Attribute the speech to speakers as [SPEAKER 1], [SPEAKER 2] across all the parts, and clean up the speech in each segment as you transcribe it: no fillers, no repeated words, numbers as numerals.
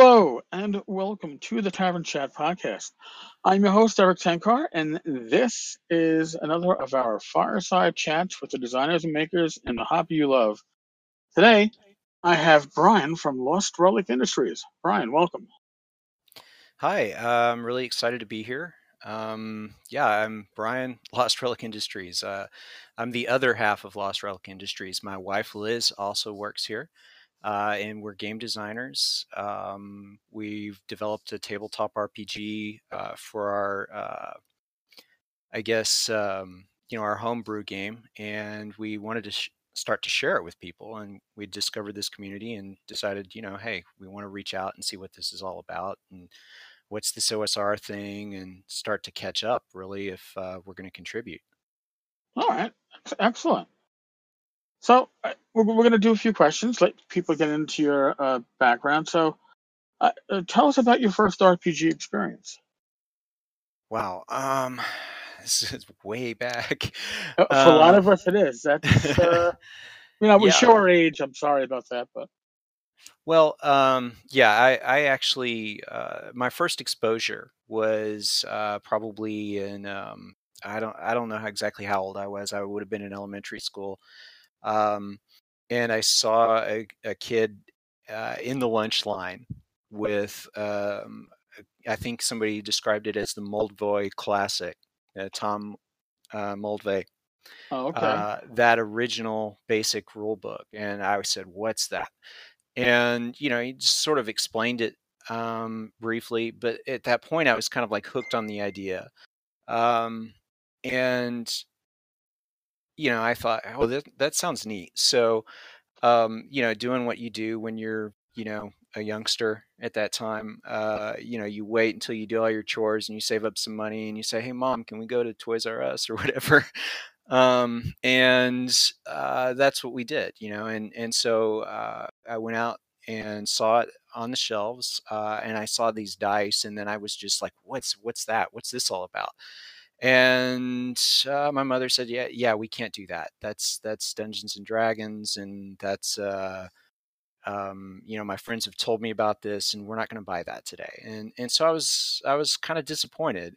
[SPEAKER 1] Hello and welcome to the Tavern Chat podcast. I'm your host, Eric Tankar, and this is another of our fireside chats with the designers and makers in the hobby you love. Today, I have Brian from Lost Relic Industries. Brian, welcome.
[SPEAKER 2] Hi, I'm really excited to be here. Yeah, I'm Brian, Lost Relic Industries. I'm the other half of Lost Relic Industries. My wife Liz also works here, and we're game designers. We've developed a tabletop RPG for our, I guess, our homebrew game, and we wanted to start to share it with people. And we discovered this community and decided, hey, we want to reach out and see what this is all about and what's this OSR thing, and start to catch up really if we're going to contribute.
[SPEAKER 1] All right, excellent. So, we're going to do a few questions, let people get into your background. So, tell us about your first RPG experience.
[SPEAKER 2] Wow, this is way back.
[SPEAKER 1] For a lot
[SPEAKER 2] Um,
[SPEAKER 1] of us, it is. That's, we
[SPEAKER 2] yeah,
[SPEAKER 1] show our age. I'm sorry about that, but.
[SPEAKER 2] well, yeah, I actually my first exposure was probably in I don't know exactly how old I was. I would have been in elementary school. Um, and I saw a kid in the lunch line with, I think somebody described it as the Moldvoy Classic, Tom Moldvay,
[SPEAKER 1] Oh, okay.
[SPEAKER 2] that original basic rule book. And I said, "What's that?" And he just sort of explained it briefly, but at that point, I was kind of like hooked on the idea. Um, and I thought, "Oh, that sounds neat." So doing what you do when you're, a youngster at that time, you wait until you do all your chores and you save up some money and you say, "Hey, mom, can we go to Toys R Us or whatever?" And that's what we did, and so I went out and saw it on the shelves, and I saw these dice, and then I was just like, "What's that? What's this all about?" And my mother said, "Yeah, yeah, we can't do that. That's Dungeons and Dragons, and that's my friends have told me about this, and we're not going to buy that today." And so I was kind of disappointed.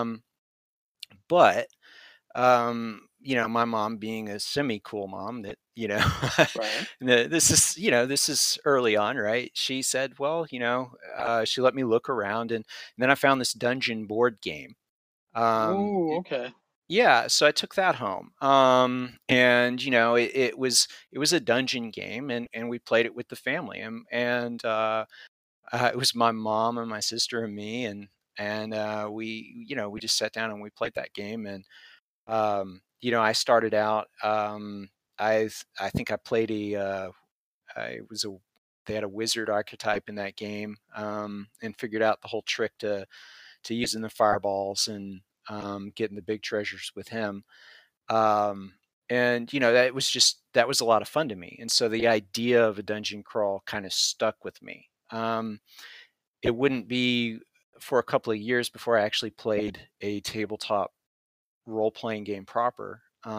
[SPEAKER 2] But my mom being a semi cool mom that
[SPEAKER 1] Right.
[SPEAKER 2] this is early on, right? She said, well, she let me look around, and then I found this dungeon board game. Um,
[SPEAKER 1] Oh, okay.
[SPEAKER 2] yeah, so I took that home. And it was a dungeon game, and we played it with the family, and it was my mom and my sister and me, and we just sat down and we played that game. And I started out, I think I played I was a they had a wizard archetype in that game, and figured out the whole trick to using the fireballs and getting the big treasures with him. Um, and that was a lot of fun to me. And so the idea of a dungeon crawl kind of stuck with me. It wouldn't be for a couple of years before I actually played a tabletop role playing game proper.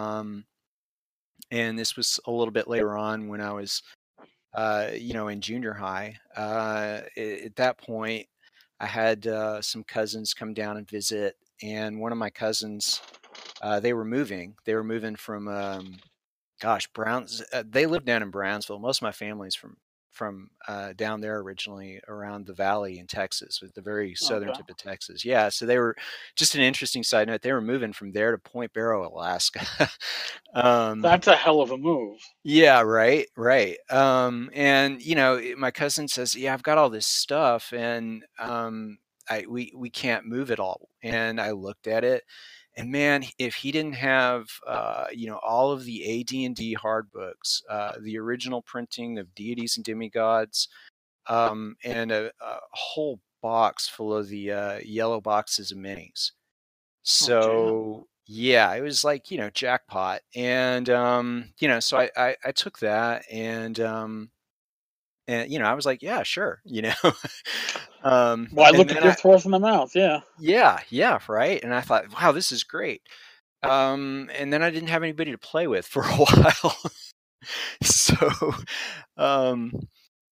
[SPEAKER 2] And this was a little bit later on when I was, in junior high. At that point, I had some cousins come down and visit, and one of my cousins, they were moving. They were moving from, gosh, Browns. They lived down in Brownsville. Most of my family's from down there originally, around the valley in Texas, with the very southern
[SPEAKER 1] Okay.
[SPEAKER 2] tip of Texas. Yeah, so they were, just an interesting side note, they were moving from there to Point Barrow, Alaska. um,
[SPEAKER 1] That's a hell of a move.
[SPEAKER 2] yeah, right, right. And my cousin says, "Yeah, I've got all this stuff, and we can't move it all." And I looked at it, and man, if he didn't have all of the AD&D hard books, the original printing of Deities and Demigods, and a whole box full of the yellow boxes of minis.
[SPEAKER 1] Oh, damn.
[SPEAKER 2] So yeah, it was like, jackpot. And so I took that, and I was like, yeah, sure,
[SPEAKER 1] Why
[SPEAKER 2] and
[SPEAKER 1] look a
[SPEAKER 2] then I
[SPEAKER 1] gift horse in the mouth? Yeah.
[SPEAKER 2] yeah, yeah, right. And I thought, wow, this is great. And then I didn't have anybody to play with for a while. So um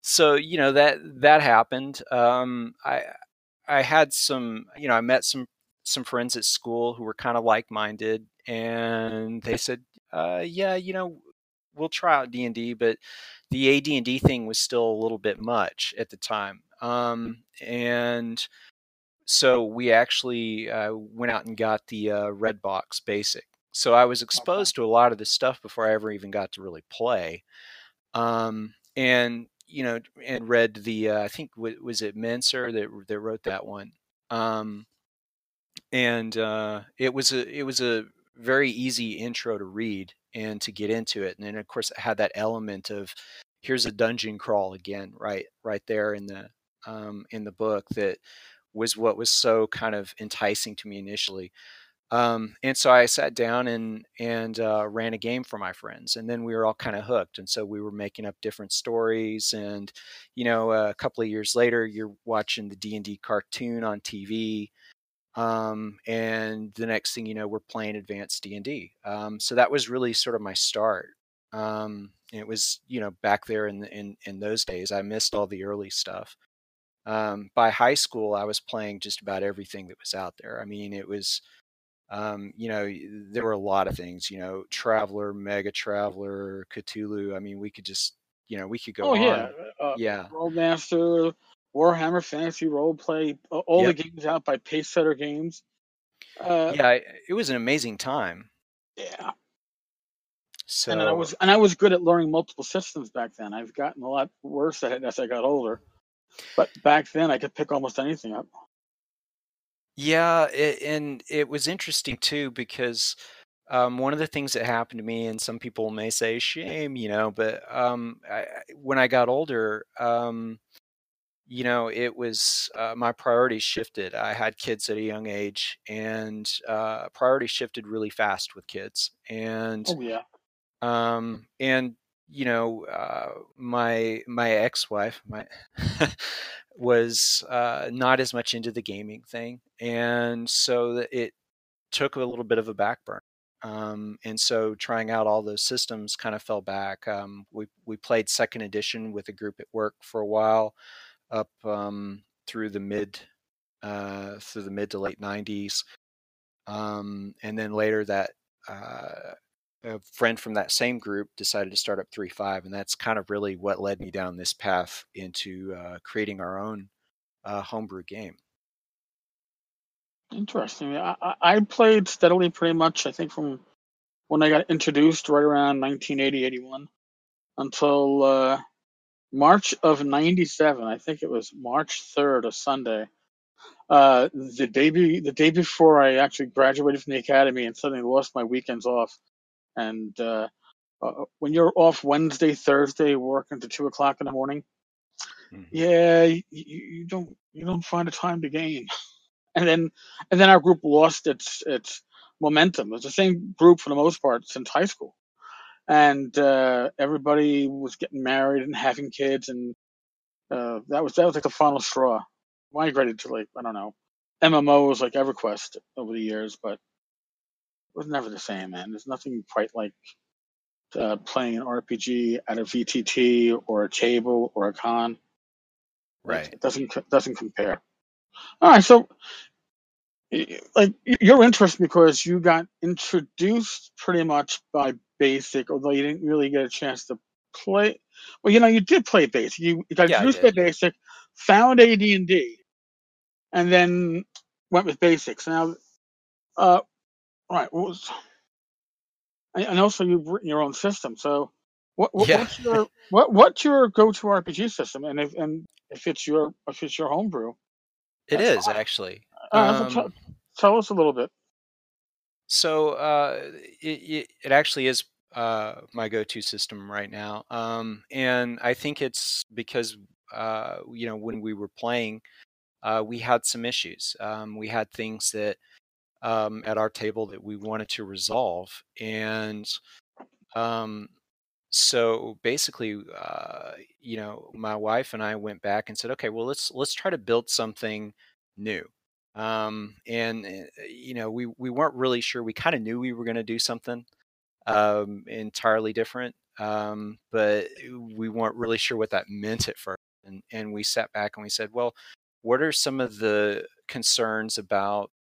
[SPEAKER 2] So that happened. I had some, I met some friends at school who were kind of like-minded, and they said, yeah, we'll try out D&D, but the AD&D thing was still a little bit much at the time. And so we actually went out and got the Redbox Basic. So I was
[SPEAKER 1] Okay.
[SPEAKER 2] exposed to a lot of this stuff before I ever even got to really play. And and read the I think was it Menser that wrote that one. Um, and it was a very easy intro to read and to get into it. And then of course it had that element of here's a dungeon crawl again, right there in the book, that was what was so kind of enticing to me initially. And so I sat down and ran a game for my friends, and then we were all kind of hooked. And so we were making up different stories, and a couple of years later, you're watching the D&D cartoon on TV, and the next thing you know, we're playing advanced D&D. So that was really sort of my start. It was back there in those days. I missed all the early stuff. By high school, I was playing just about everything that was out there. I mean, it was there were a lot of things, Traveler, Mega Traveler, Cthulhu. I mean, we could just, we could go
[SPEAKER 1] Oh yeah,
[SPEAKER 2] on. Yeah.
[SPEAKER 1] Rollmaster, Warhammer Fantasy Roleplay, all the
[SPEAKER 2] Yep.
[SPEAKER 1] games out by Pacesetter Games. Uh,
[SPEAKER 2] Yeah. It was an amazing time.
[SPEAKER 1] yeah, and then I
[SPEAKER 2] So,
[SPEAKER 1] was and I was good at learning multiple systems back then. I've gotten a lot worse at it as I got older, but back then I could pick almost anything up.
[SPEAKER 2] yeah. And it was interesting too, because one of the things that happened to me, and some people may say shame, but when I got older, it was my priorities shifted. I had kids at a young age, and priorities shifted really fast with kids. And
[SPEAKER 1] Oh yeah,
[SPEAKER 2] um, and my ex-wife, my was not as much into the gaming thing, and so it took a little bit of a back burn. And so trying out all those systems kind of fell back. We played second edition with a group at work for a while, up through the mid to late 90s. And then later that a friend from that same group decided to start up 3.5, and that's kind of really what led me down this path into creating our own homebrew game.
[SPEAKER 1] interesting. I played steadily pretty much. I think from when I got introduced right around 1980, 81 until March of 97. I think it was March 3rd, a Sunday. The day before I actually graduated from the academy and suddenly lost my weekends off. And when you're off Wednesday, Thursday, working to 2 o'clock in the morning,
[SPEAKER 2] Hmm.
[SPEAKER 1] yeah, you don't find a time to game. And then our group lost its momentum. It was the same group for the most part since high school, and everybody was getting married and having kids, and that was like the final straw. Migrated to, like, I don't know, MMOs like EverQuest over the years, but it was never the same, man. There's nothing quite like playing an RPG at a VTT or a table or a con.
[SPEAKER 2] Right.
[SPEAKER 1] It doesn't compare. All right, so like you're interested because you got introduced pretty much by Basic, although you didn't really get a chance to play. Well, you did play Basic. You got
[SPEAKER 2] Yeah, I
[SPEAKER 1] introduced by
[SPEAKER 2] did.
[SPEAKER 1] Basic, found AD&D, and then went with Basics. Now, right, and also you've written your own system. So,
[SPEAKER 2] Yeah,
[SPEAKER 1] what's your go-to RPG system? And if it's your homebrew,
[SPEAKER 2] it
[SPEAKER 1] that's
[SPEAKER 2] is
[SPEAKER 1] fine.
[SPEAKER 2] actually.
[SPEAKER 1] So tell us a little bit.
[SPEAKER 2] So it actually is my go-to system right now, and I think it's because when we were playing, we had some issues. We had things that at our table that we wanted to resolve, and um, so basically, my wife and I went back and said, okay, well, let's try to build something new. And we weren't really sure. We kind of knew we were going to do something entirely different. but we weren't really sure what that meant at first. And we sat back and we said, well, what are some of the concerns about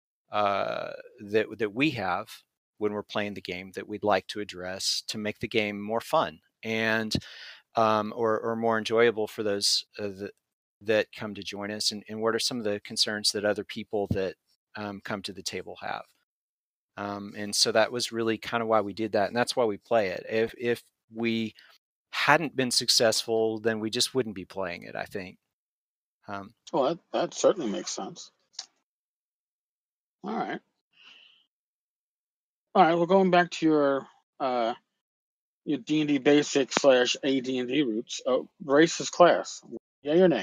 [SPEAKER 2] that we have when we're playing the game that we'd like to address to make the game more fun and or more enjoyable for those that come to join us, and what are some of the concerns that other people that come to the table have. And so that was really kind of why we did that, and that's why we play it. If we hadn't been successful, then we just wouldn't be playing it, I think.
[SPEAKER 1] Well, that certainly makes sense. All right. All right. Well, going back to your D&D basic / AD&D roots, race is class. Yay or nay?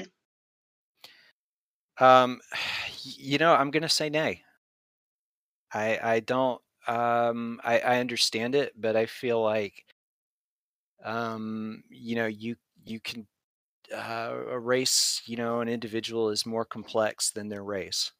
[SPEAKER 2] I'm gonna say nay. I don't. I understand it, but I feel like you can a race, an individual is more complex than their race.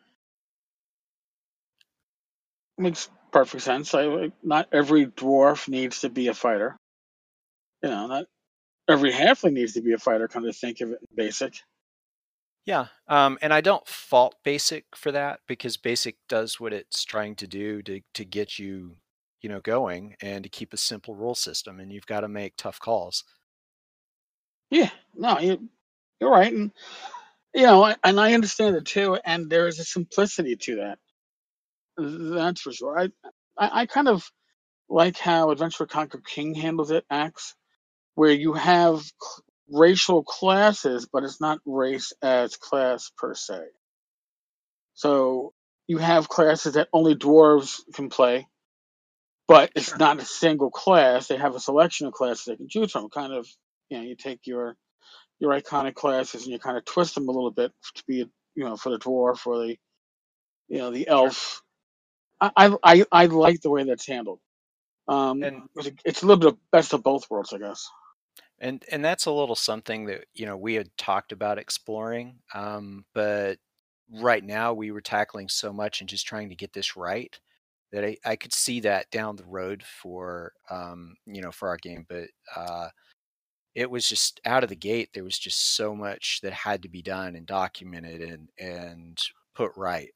[SPEAKER 1] Makes perfect sense. Not every dwarf needs to be a fighter. Not every halfling needs to be a fighter. Kind of think of it in basic.
[SPEAKER 2] Yeah, and I don't fault Basic for that, because Basic does what it's trying to do to get you, going, and to keep a simple rule system, and you've got to make tough calls.
[SPEAKER 1] Yeah. No, you're right, and and I understand it too. And there is a simplicity to that. That's for sure. I kind of like how Adventure Conquer King handles it, Axe, where you have racial classes, but it's not race as class per se. So you have classes that only dwarves can play, but it's
[SPEAKER 2] Sure.
[SPEAKER 1] not a single class. They have a selection of classes they can choose from. Kind of, you take your iconic classes and you kind of twist them a little bit to be, for the dwarf or the
[SPEAKER 2] Sure.
[SPEAKER 1] elf. I like the way that's handled.
[SPEAKER 2] And
[SPEAKER 1] It's a little bit of best of both worlds, I guess.
[SPEAKER 2] and that's a little something that we had talked about exploring, but right now we were tackling so much and just trying to get this right that I could see that down the road for for our game, but it was just out of the gate. There was just so much that had to be done and documented and put right.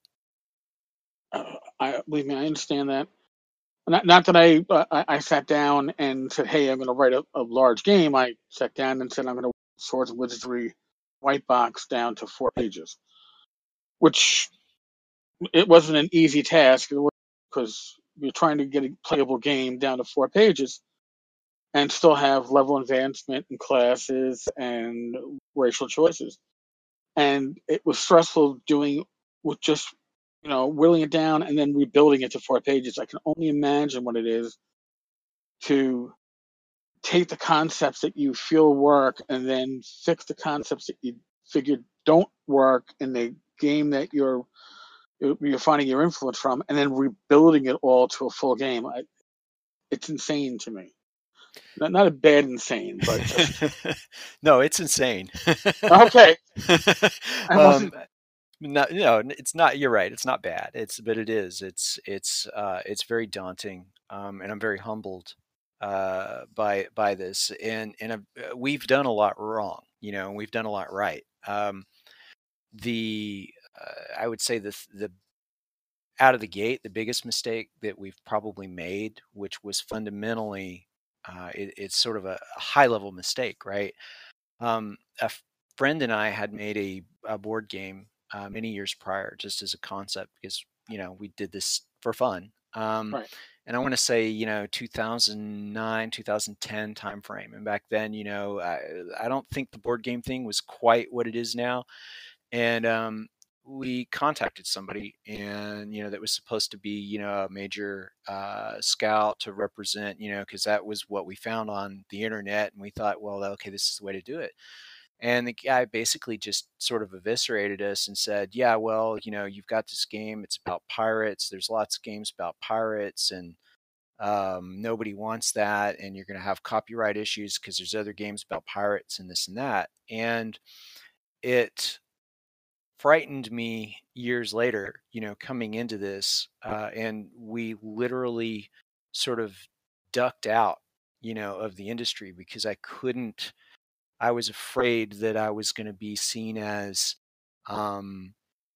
[SPEAKER 1] I believe me, I understand that. Not that I sat down and said, "Hey, I'm going to write a large game." I sat down and said, "I'm going to Swords and Wizardry white box down to 4 pages," which it wasn't an easy task because you're trying to get a playable game down to 4 pages and still have level advancement in classes and racial choices. And it was stressful doing with just whittling it down and then rebuilding it to 4 pages. I can only imagine what it is to take the concepts that you feel work and then fix the concepts that you figured don't work in the game that you're finding your influence from, and then rebuilding it all to a full game. It's insane to me. Not a bad insane, but just
[SPEAKER 2] No, it's insane.
[SPEAKER 1] okay. I
[SPEAKER 2] um,
[SPEAKER 1] wasn't.
[SPEAKER 2] no, it's not. You're right. It's not bad. But it is. It's very daunting, and I'm very humbled by this. And we've done a lot wrong, and we've done a lot right. The I would say the out of the gate, the biggest mistake that we've probably made, which was fundamentally, it's sort of a high level mistake, right? A friend and I had made a board game many years prior, just as a concept, because we did this for fun.
[SPEAKER 1] Right.
[SPEAKER 2] And I want to say 2009, 2010 timeframe. And back then, I don't think the board game thing was quite what it is now. And we contacted somebody, and that was supposed to be a major scout to represent, because that was what we found on the internet, and we thought, well, okay, this is the way to do it. And the guy basically just sort of eviscerated us and said, yeah, well, you've got this game, it's about pirates, there's lots of games about pirates, and nobody wants that, and you're going to have copyright issues because there's other games about pirates and this and that. And it frightened me years later, coming into this, and we literally sort of ducked out of the industry, because I was afraid that I was going to be seen as, um,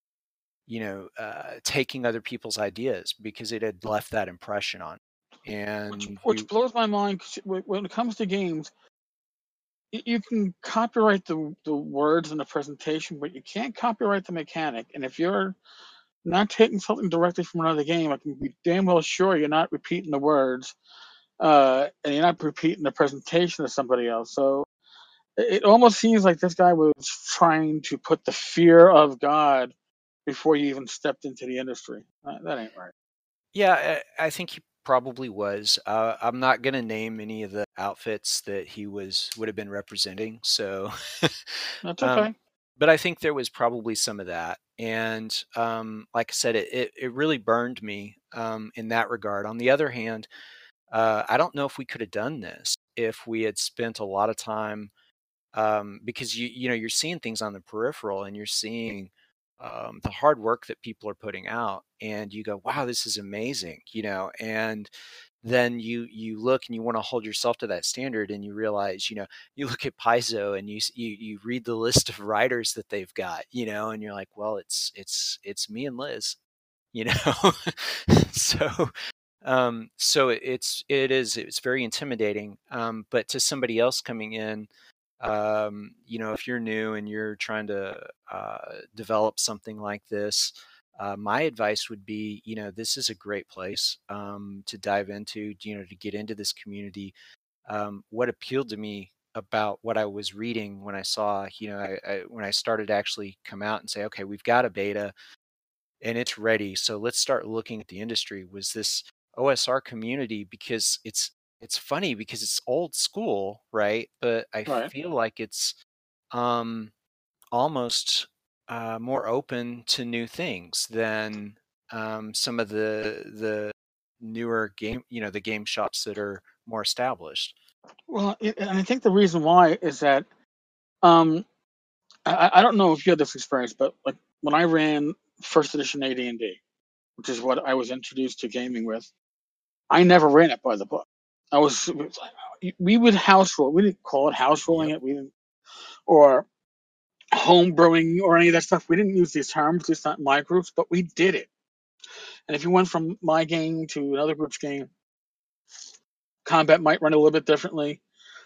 [SPEAKER 2] taking other people's ideas, because it had left that impression on. And
[SPEAKER 1] Which blows my mind, 'cause when it comes to games, you can copyright the words in the presentation, but you can't copyright the mechanic. And if you're not taking something directly from another game, I can be damn well sure you're not repeating the words, and you're not repeating the presentation of somebody else. So it almost seems like this guy was trying to put the fear of God before you even stepped into the industry. That ain't right.
[SPEAKER 2] Yeah, I think he probably was. I'm not going to name any of the outfits that he would have been representing. So,
[SPEAKER 1] That's
[SPEAKER 2] um,
[SPEAKER 1] okay.
[SPEAKER 2] but I think there was probably some of that. And like I said, it really burned me in that regard. On the other hand, I don't know if we could have done this if we had spent a lot of time, because you're seeing things on the peripheral, and you're seeing the hard work that people are putting out, and you go, wow, this is amazing, and then you look and you want to hold yourself to that standard, and you realize, you look at Paizo, and you read the list of writers that they've got, and you're like, well, it's me and Liz, you know so it's very intimidating. But to somebody else coming in, if you're new and you're trying to develop something like this, my advice would be, this is a great place to dive into, to get into this community. What appealed to me about what I was reading when I saw, when I started to actually come out and say, okay, we've got a beta and it's ready, so let's start looking at the industry, was this OSR community, because it's funny because it's old school, right? But I
[SPEAKER 1] Right.
[SPEAKER 2] feel like it's um, almost more open to new things than some of the newer game, the game shops that are more established.
[SPEAKER 1] Well, and I think the reason why is that um, I don't know if you had this experience, but like when I ran first edition AD&D, which is what I was introduced to gaming with, I never ran it by the book. We would house rule. We didn't call it house ruling
[SPEAKER 2] Yep.
[SPEAKER 1] it. We didn't, or home brewing or any of that stuff. We didn't use these terms, at least not in my groups, but we did it. And if you went from my game to another group's game, combat might run a little bit differently.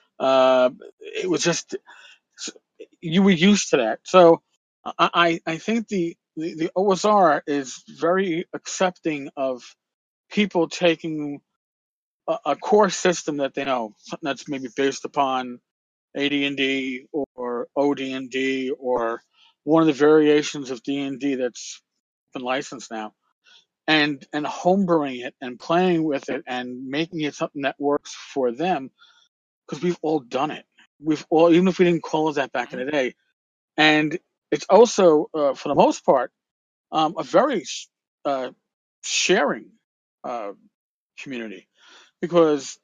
[SPEAKER 1] It was just you were used to that. So I think the OSR is very accepting of people taking a core system that they know, something that's maybe based upon AD&D or OD&D or one of the variations of D&D that's been licensed now, and homebrewing it and playing with it and making it something that works for them, because we've all done it. We've all, even if we didn't call it that back in
[SPEAKER 2] Mhm.
[SPEAKER 1] the day. And it's also, for the most part, a very uh, sharing uh, community, because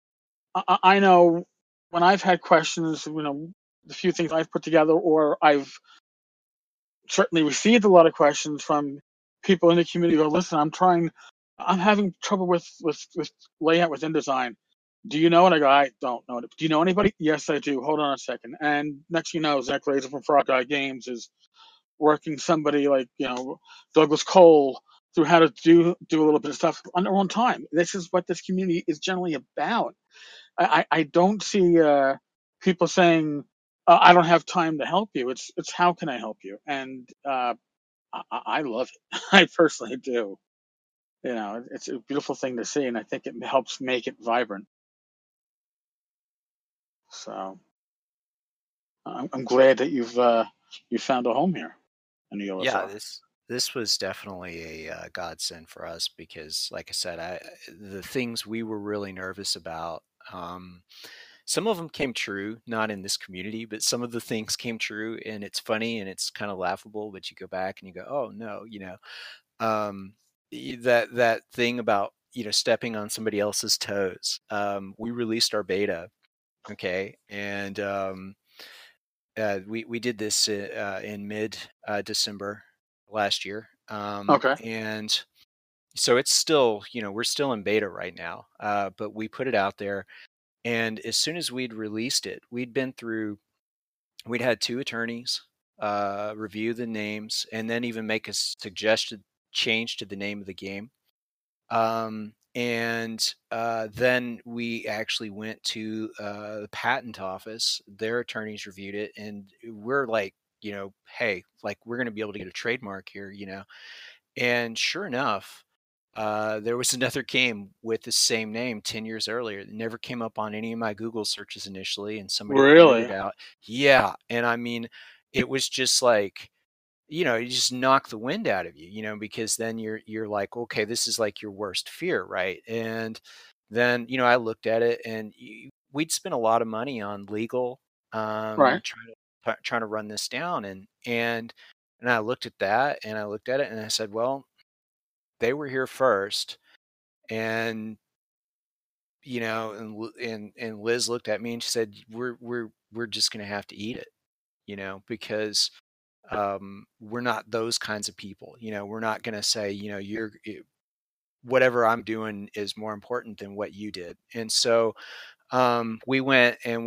[SPEAKER 1] I know when I've had questions, the few things I've put together, or I've certainly received a lot of questions from people in the community who go, listen, I'm having trouble with layout with InDesign. Do you know? And I go, I don't know. Do you know anybody? Yes, I do. Hold on a second. And next thing you know, Zach Laser from Frog Eye Games is working somebody like, Douglas Cole through how to do a little bit of stuff on their own time. This is what this community is generally about. I don't see people saying, I don't have time to help you. It's how can I help you? And I love it. I personally do. It's a beautiful thing to see, and I think it helps make it vibrant. So I'm glad that you found a home here in the
[SPEAKER 2] Yeah,
[SPEAKER 1] OSR.
[SPEAKER 2] this was definitely a godsend for us, because, like I said, the things we were really nervous about, um, some of them came true, not in this community, but some of the things came true, and it's funny and it's kind of laughable. But you go back and you go, oh no, um, that thing about stepping on somebody else's toes. We released our beta, okay, and we did this in mid December last year,
[SPEAKER 1] Okay.
[SPEAKER 2] and so it's still, we're still in beta right now, but we put it out there, And as soon as we'd released it, we'd had 2 attorneys review the names and then even make a suggested change to the name of the game. Then we actually went to the patent office. Their attorneys reviewed it, and we're like, hey, like, we're going to be able to get a trademark here, And sure enough, there was another game with the same name 10 years earlier. It never came up on any of my Google searches initially, and somebody pointed
[SPEAKER 1] Really?
[SPEAKER 2] it out. Yeah, and I mean, it was just like, you just knock the wind out of you, because then you're like, okay, this is like your worst fear, right? And then, I looked at it, and we'd spent a lot of money on legal,
[SPEAKER 1] Right.
[SPEAKER 2] trying to run this down, and I looked at that, and I looked at it, and I said, well, they were here first, and and Liz looked at me and she said, we're just gonna have to eat it, because we're not those kinds of people. We're not going to say, whatever I'm doing is more important than what you did. And so we went and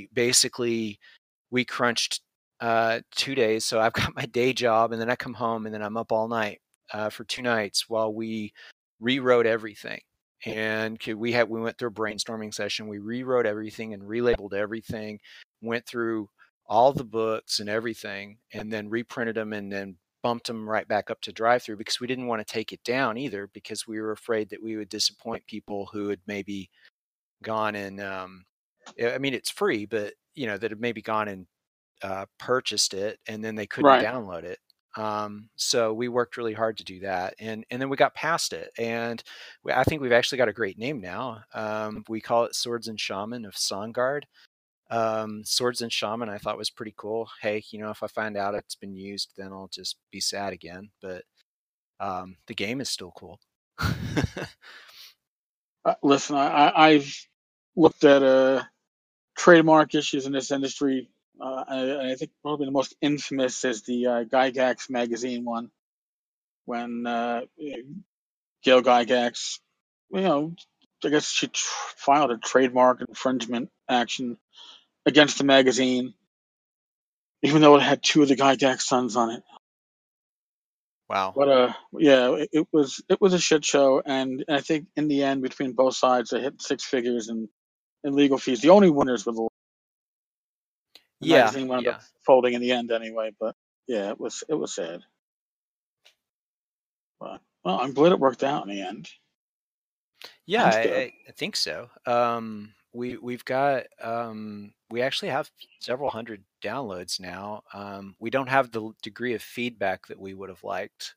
[SPEAKER 2] we crunched 2 days. So I've got my day job, and then I come home, and then I'm up all night for 2 nights while we rewrote everything. And we went through a brainstorming session. We rewrote everything and relabeled everything, went through all the books and everything, and then reprinted them, and then bumped them right back up to drive-through, because we didn't want to take it down either, because we were afraid that we would disappoint people who had maybe gone and I mean, it's free, but that had maybe gone and purchased it, and then they couldn't
[SPEAKER 1] Right.
[SPEAKER 2] download it. So we worked really hard to do that, and then we got past it, and I think we've actually got a great name now. We call it Swords and Shaman of Songard. Swords and Shaman I thought was pretty cool. Hey, if I find out it's been used, then I'll just be sad again. But the game is still cool.
[SPEAKER 1] Listen, I've looked at trademark issues in this industry. I think probably the most infamous is the Gygax magazine one, when Gail Gygax, I guess she filed a trademark infringement action against the magazine, even though it had 2 of the Gygax sons on it.
[SPEAKER 2] Wow.
[SPEAKER 1] But yeah, it was a shit show, and I think in the end, between both sides, they hit 6 figures in legal fees. The only winners were the
[SPEAKER 2] Yeah,
[SPEAKER 1] magazine wound up
[SPEAKER 2] yeah,
[SPEAKER 1] folding in the end anyway. But yeah, it was sad. But well, I'm glad it worked out in the end.
[SPEAKER 2] yeah.
[SPEAKER 1] That's good.
[SPEAKER 2] I think so. We've got we actually have several hundred downloads now. We don't have the degree of feedback that we would have liked.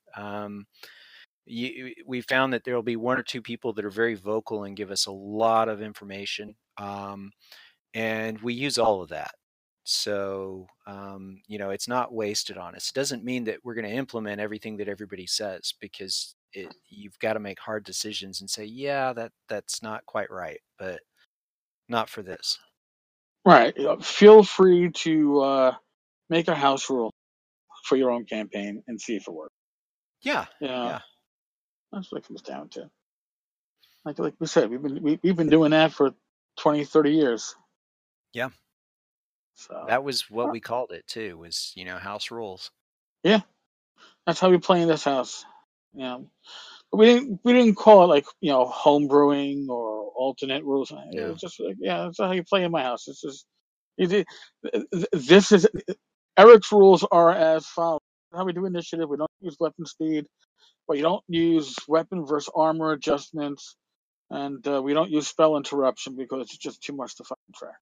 [SPEAKER 2] We found that there will be 1 or 2 people that are very vocal and give us a lot of information, and we use all of that. So it's not wasted on us. It doesn't mean that we're going to implement everything that everybody says, because you've got to make hard decisions and say, yeah, that's not quite right, but not for this.
[SPEAKER 1] Right. Feel free to make a house rule for your own campaign and see if it works.
[SPEAKER 2] Yeah,
[SPEAKER 1] Yeah,
[SPEAKER 2] yeah,
[SPEAKER 1] that's what it comes down to. Like we said, we've been doing that for 20, 30 years.
[SPEAKER 2] yeah.
[SPEAKER 1] So
[SPEAKER 2] That was what we called it too. Was house rules.
[SPEAKER 1] yeah, that's how we play in this house. Yeah, but we didn't call it like home brewing or alternate rules. It
[SPEAKER 2] No,
[SPEAKER 1] was just like, yeah, that's how you play in my house. This is this is Eric's rules are as follows. How we do initiative. We don't use weapon speed, but you don't use weapon versus armor adjustments, and we don't use spell interruption because it's just too much to fucking track.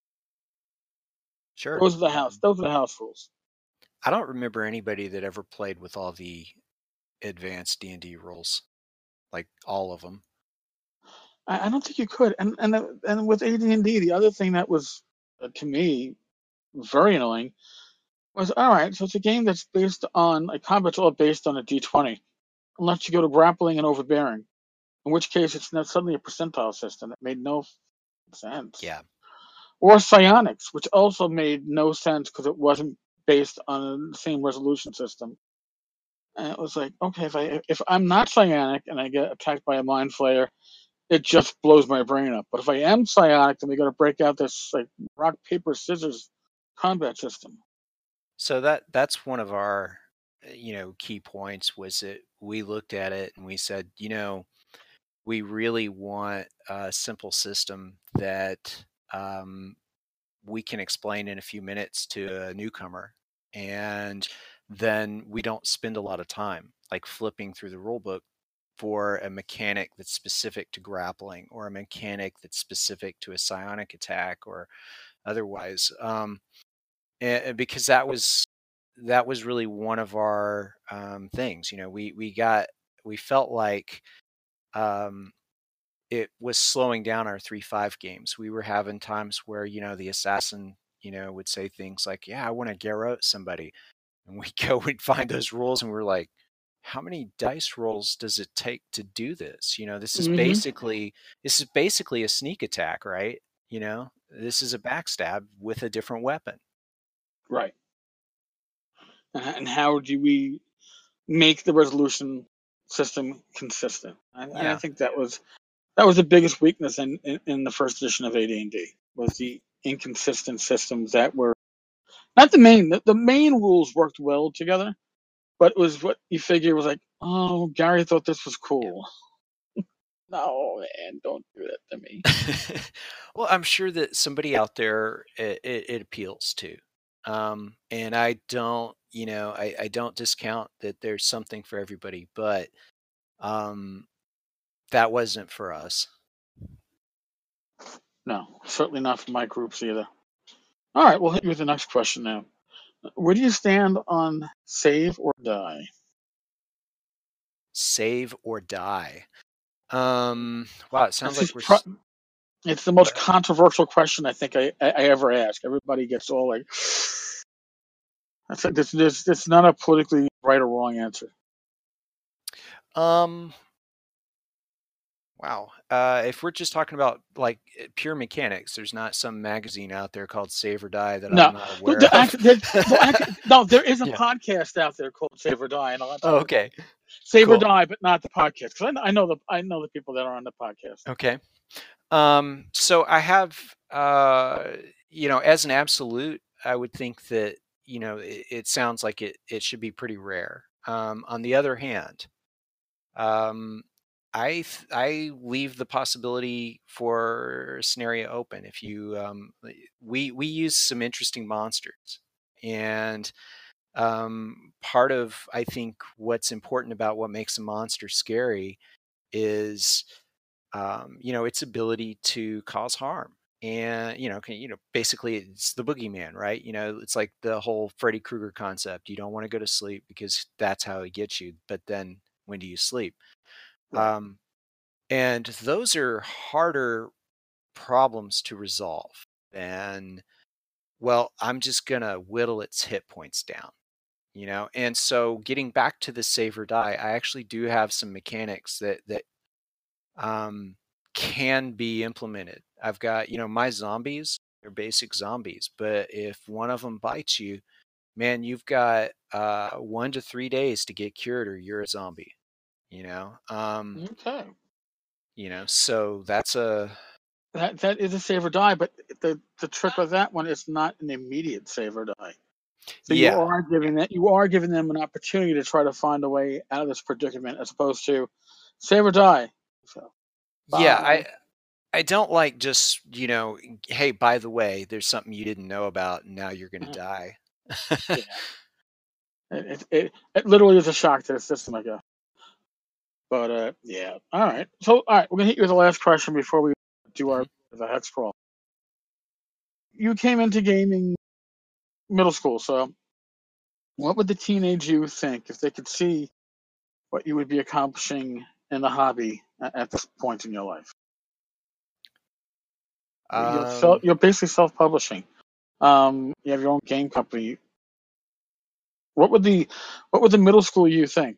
[SPEAKER 2] sure.
[SPEAKER 1] Those are the house. Those are the house rules.
[SPEAKER 2] I don't remember anybody that ever played with all the advanced D&D rules, like all of them.
[SPEAKER 1] I don't think you could. And with AD&D, the other thing that was to me very annoying was, all right. So it's a game that's based on like combat's all based on a D20, unless you go to grappling and overbearing, in which case it's not suddenly a percentile system. That made no sense.
[SPEAKER 2] Yeah,
[SPEAKER 1] Or psionics, which also made no sense because it wasn't based on the same resolution system. And it was like, okay, if I'm not psionic and I get attacked by a mind flayer, it just blows my brain up. But if I am psionic, then we got to break out this like rock paper scissors combat system.
[SPEAKER 2] So that's one of our key points was that we looked at it and we said, we really want a simple system that we can explain in a few minutes to a newcomer, and then we don't spend a lot of time like flipping through the rule book for a mechanic that's specific to grappling or a mechanic that's specific to a psionic attack or otherwise, because that was really one of our things. We felt like um, it was slowing down our 3-5 games. We were having times where the assassin would say things like, "Yeah, I want to garrote somebody," and we go and find those rules, and we're like, "How many dice rolls does it take to do this? This is
[SPEAKER 1] Mm-hmm.
[SPEAKER 2] basically a sneak attack, right? This is a backstab with a different weapon."
[SPEAKER 1] Right. And how do we make the resolution system consistent? And I
[SPEAKER 2] Yeah.
[SPEAKER 1] think that was the biggest weakness in the first edition of AD&D was the inconsistent systems that were not the main. The main rules worked well together, but it was what you figure was like, oh, Gary thought this was cool. No, man, don't do that to me.
[SPEAKER 2] Well, I'm sure that somebody out there it appeals to. And I don't, I don't discount that there's something for everybody, but um, that wasn't for us.
[SPEAKER 1] No, certainly not for my groups either. All right, we'll hit you with the next question now. Where do you stand on save or die?
[SPEAKER 2] Save or die. Wow, it sounds
[SPEAKER 1] This
[SPEAKER 2] like
[SPEAKER 1] is
[SPEAKER 2] we're.
[SPEAKER 1] it's the
[SPEAKER 2] Go
[SPEAKER 1] most
[SPEAKER 2] ahead.
[SPEAKER 1] controversial question I think I ever ask. Everybody gets all like, there's not a politically right or wrong answer.
[SPEAKER 2] Um, wow. If we're just talking about like pure mechanics, there's not some magazine out there called Save or Die that I'm
[SPEAKER 1] No,
[SPEAKER 2] not
[SPEAKER 1] no,
[SPEAKER 2] aware of.
[SPEAKER 1] no, there is a
[SPEAKER 2] Yeah.
[SPEAKER 1] podcast out there called Save or Die, and a lot of
[SPEAKER 2] Oh,
[SPEAKER 1] times it's
[SPEAKER 2] okay.
[SPEAKER 1] Save or
[SPEAKER 2] Cool.
[SPEAKER 1] Die, but not the podcast. Because I know the people that are on the podcast.
[SPEAKER 2] Okay. So I have, as an absolute, I would think that, it sounds like it should be pretty rare. On the other hand, um, I leave the possibility for scenario open. If you, we use some interesting monsters, and part of I think what's important about what makes a monster scary is its ability to cause harm. And basically, it's the boogeyman, right? It's like the whole Freddy Krueger concept. You don't want to go to sleep because that's how he gets you. But then, when do you sleep?
[SPEAKER 1] Right.
[SPEAKER 2] Um, and those are harder problems to resolve than, well, I'm just gonna whittle its hit points down. And so, getting back to the save or die, I actually do have some mechanics that um, can be implemented. I've got, my zombies, they're basic zombies, but if one of them bites you, man, you've got 1 to 3 days to get cured or you're a zombie, you know?
[SPEAKER 1] Okay.
[SPEAKER 2] So that's
[SPEAKER 1] That is a save or die, but the trick with that one is not an immediate save or die. So
[SPEAKER 2] yeah,
[SPEAKER 1] you are giving them an opportunity to try to find a way out of this predicament, as opposed to save or die. So
[SPEAKER 2] yeah.
[SPEAKER 1] bye.
[SPEAKER 2] I don't like just, hey, by the way, there's something you didn't know about and now you're going to
[SPEAKER 1] Mhm.
[SPEAKER 2] die.
[SPEAKER 1] Yeah, it literally is a shock to the system, I guess. But yeah. All right. So all right, we're gonna hit you with the last question before we do our
[SPEAKER 2] Mhm.
[SPEAKER 1] the hex crawl. You came into gaming middle school, so what would the teenage you think if they could see what you would be accomplishing in the hobby at this point in your life?
[SPEAKER 2] Um,
[SPEAKER 1] You're basically self-publishing. You have your own game company. What would the middle school you think?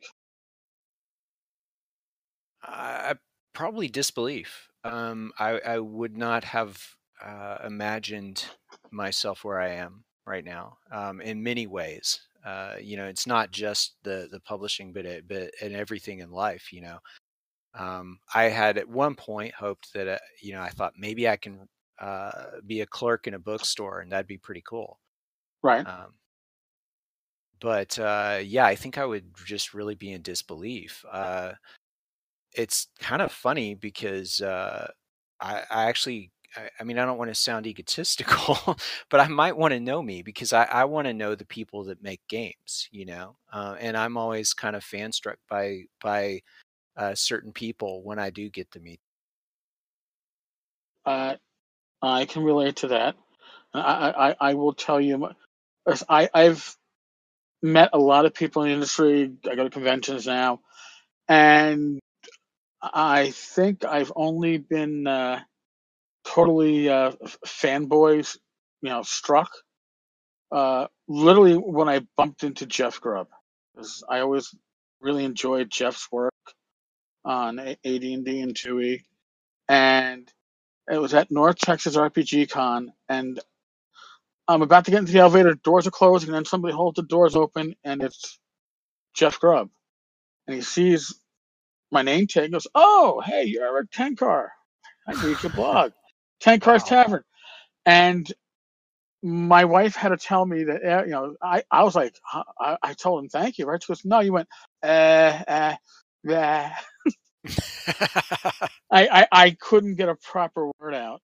[SPEAKER 2] Probably disbelief. I would not have imagined myself where I am right now, in many ways. It's not just the publishing, but in everything in life. I had at one point hoped that I thought maybe I can be a clerk in a bookstore, and that'd be pretty cool.
[SPEAKER 1] Right.
[SPEAKER 2] Um, but yeah, I think I would just really be in disbelief. It's kind of funny because I actually, I mean, I don't want to sound egotistical, but I might want to know me because I want to know the people that make games, and I'm always kind of fan struck by certain people when I do get to meet.
[SPEAKER 1] Uh, I can relate to that. I will tell you, I've met a lot of people in the industry. I go to conventions now, and I think I've only been totally fanboys, struck. Literally when I bumped into Jeff Grubb, 'cause I always really enjoyed Jeff's work on AD&D and 2E, and it was at North Texas RPG Con, and I'm about to get into the elevator, doors are closing, and then somebody holds the doors open, and it's Jeff Grubb, and he sees my name tag and goes, "Oh, hey, you're Eric Tenkar. I read your blog, Tenkar's
[SPEAKER 2] Wow.
[SPEAKER 1] Tavern." And my wife had to tell me that, I was like, I told him thank you, right? She goes, "No, you went, yeah." I couldn't get a proper word out,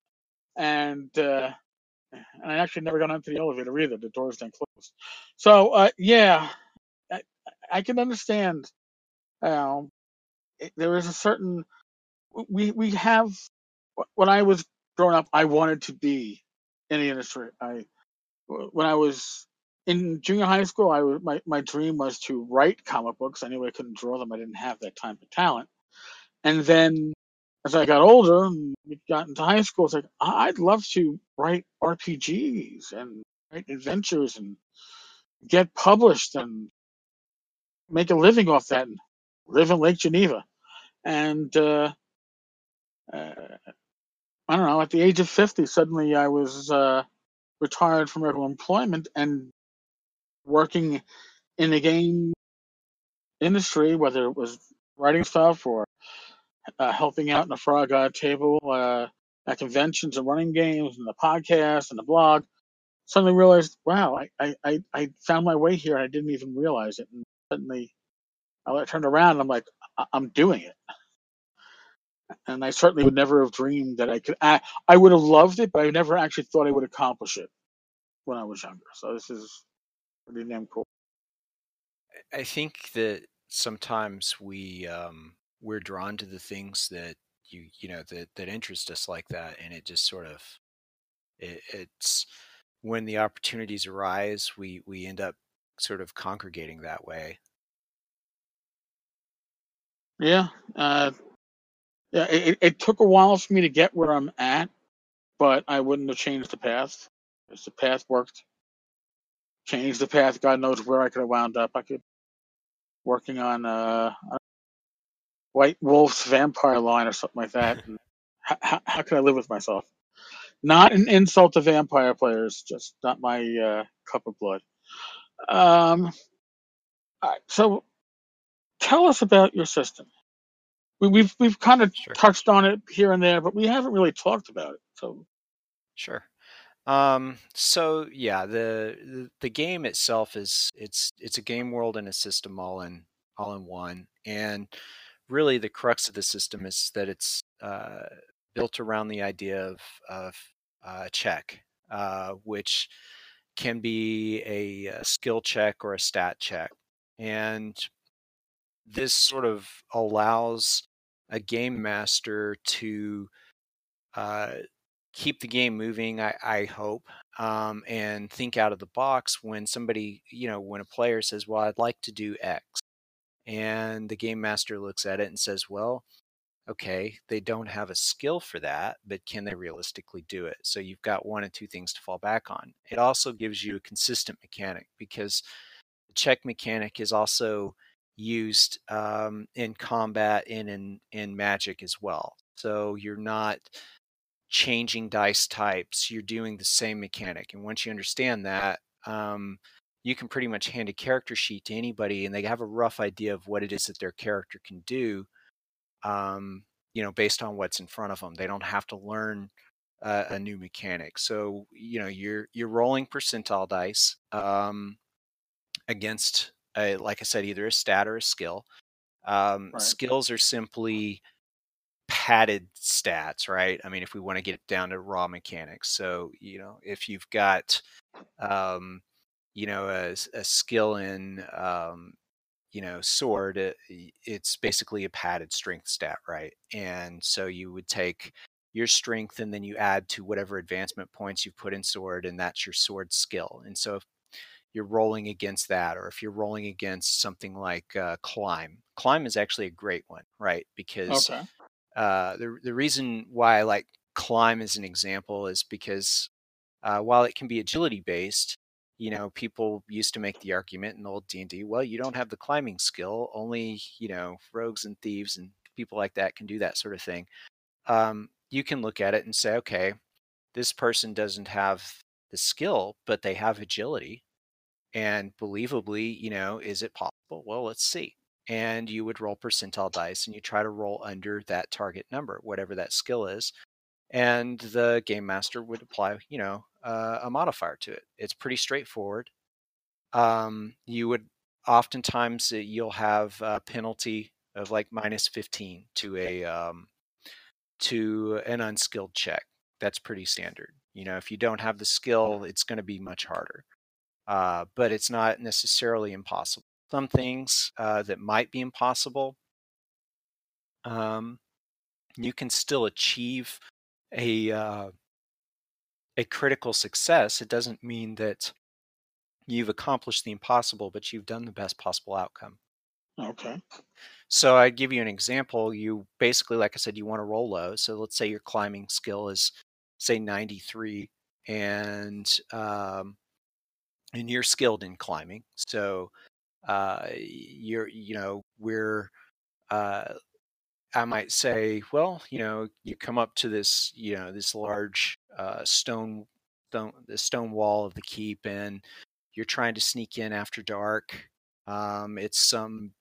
[SPEAKER 1] and I actually never got onto the elevator either. The doors then closed. So yeah, I, I can understand. Um, there is a certain we have. When I was growing up, I wanted to be in the industry. When I was in junior high school, my dream was to write comic books. I knew I couldn't draw them. I didn't have that time or talent. And then as I got older and got into high school, it's like I'd love to write RPGs and write adventures and get published and make a living off that and live in Lake Geneva. And I don't know, at the age of 50, suddenly I was retired from regular employment and working in the game industry, whether it was writing stuff or helping out in the Frog table at conventions and running games and the podcast and the blog. Suddenly realized, wow, I found my way here. I didn't even realize it. And suddenly I turned around and I'm like, I'm doing it. And I certainly would never have dreamed that I could. I would have loved it, but I never actually thought I would accomplish it when I was younger. So this is pretty damn cool.
[SPEAKER 2] I think that sometimes we're drawn to the things that that interest us like that, and it just sort of it's when the opportunities arise, we end up sort of congregating that way.
[SPEAKER 1] Yeah. Yeah. It took a while for me to get where I'm at, but I wouldn't have changed the path. If the path worked, changed the path. God knows where I could have wound up. I could working on White Wolf's vampire line or something like that. And how can I live with myself? Not an insult to vampire players, just not my cup of blood. Um, all right, so tell us about your system. We've kind of
[SPEAKER 2] Sure.
[SPEAKER 1] touched on it here and there, but we haven't really talked about it. So
[SPEAKER 2] Sure. So yeah, the game itself it's a game world and a system all in one. And really the crux of the system is that it's built around the idea of check, which can be a skill check or a stat check. And this sort of allows a game master to uh, keep the game moving, I hope, and think out of the box when somebody, when a player says, well, I'd like to do X. And the game master looks at it and says, well, okay, they don't have a skill for that, but can they realistically do it? So you've got one and two things to fall back on. It also gives you a consistent mechanic because the check mechanic is also used in combat and in Magic as well. So you're not changing dice types, you're doing the same mechanic. And once you understand that, you can pretty much hand a character sheet to anybody and they have a rough idea of what it is that their character can do. based on what's in front of them. They don't have to learn a new mechanic. So you're rolling percentile dice against, like I said, either a stat or a skill.
[SPEAKER 1] Right.
[SPEAKER 2] Skills are simply padded stats, right? I mean, if we want to get down to raw mechanics. So, if you've got, a skill in, sword, it's basically a padded strength stat, right? And so you would take your strength and then you add to whatever advancement points you put in sword, and that's your sword skill. And so if you're rolling against that, or if you're rolling against something like climb is actually a great one, right? Because
[SPEAKER 1] Okay.
[SPEAKER 2] the reason why I like climb as an example is because while it can be agility based, people used to make the argument in old D&D, well, you don't have the climbing skill. Only rogues and thieves and people like that can do that sort of thing. You can look at it and say, okay, this person doesn't have the skill, but they have agility, and believably, is it possible? Well, let's see. And you would roll percentile dice and you try to roll under that target number, whatever that skill is. And the game master would apply, a modifier to it. It's pretty straightforward. You would oftentimes you'll have a penalty of like -15 to an unskilled check. That's pretty standard. If you don't have the skill, it's going to be much harder. But it's not necessarily impossible. Some things that might be impossible, you can still achieve a critical success. It doesn't mean that you've accomplished the impossible, but you've done the best possible outcome.
[SPEAKER 1] Okay.
[SPEAKER 2] So I'd give you an example. You basically, like I said, you want to roll low. So let's say your climbing skill is, say, 93, and you're skilled in climbing. So we're I might say, well, you come up to this, this large the stone wall of the keep, and you're trying to sneak in after dark. It's some,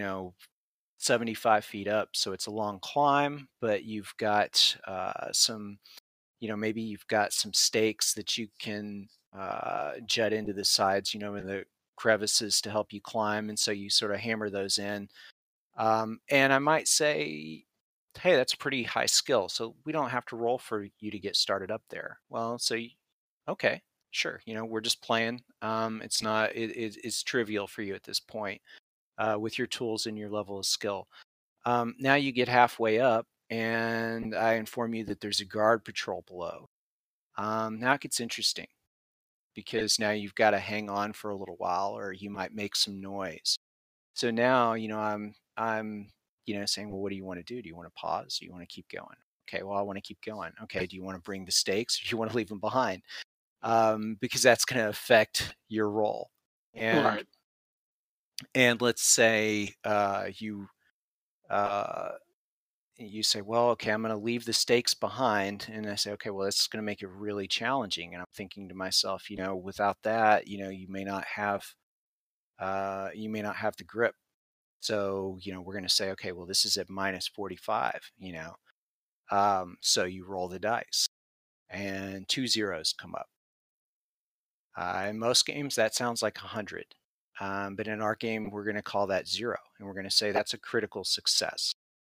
[SPEAKER 2] 75 feet up, so it's a long climb, but you've got some, maybe you've got some stakes that you can jut into the sides, in the crevices to help you climb, and so you sort of hammer those in. And I might say, hey, that's pretty high skill, so we don't have to roll for you to get started up there. Well, okay, sure. We're just playing. It's not. It's trivial for you at this point with your tools and your level of skill. Now you get halfway up, and I inform you that there's a guard patrol below. Now it gets interesting because now you've got to hang on for a little while, or you might make some noise. So now, I'm, saying, well, what do you want to do? Do you want to pause? Do you want to keep going? Okay, well, I want to keep going. Okay, do you want to bring the stakes, or do you want to leave them behind? Because that's going to affect your roll. And
[SPEAKER 1] Right.
[SPEAKER 2] let's say you say, well, okay, I'm going to leave the stakes behind, and I say, okay, well, this is going to make it really challenging. And I'm thinking to myself, without that, you may not have the grip. So, we're going to say, okay, well, this is at -45, so you roll the dice and 2 zeros come up. In most games, that sounds like 100. But in our game, we're going to call that 0, and we're going to say that's a critical success.